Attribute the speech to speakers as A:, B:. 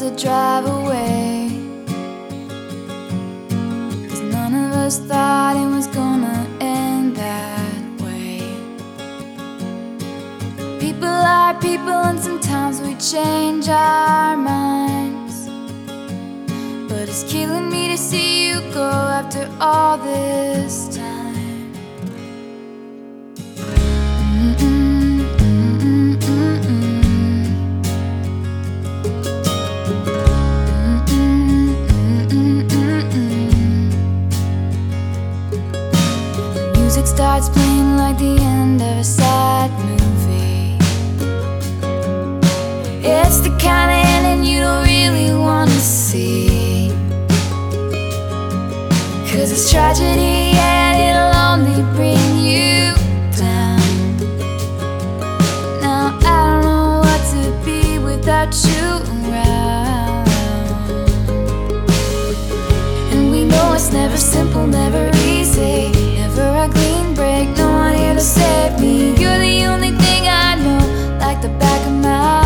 A: as I drive away, 'cause none of us thought it was gonna end that way. People are people, and sometimes we change our minds, but it's killing me to see you go after all this time. Music starts playing like the end of a sad movie. It's the kind of ending you don't really want to see, 'cause it's tragedy and it'll only bring you down. Now I don't know what to be without you around, and we know it's never simple, never easy, never a clean break, no one here to save me. You're the only thing I know, like the back of my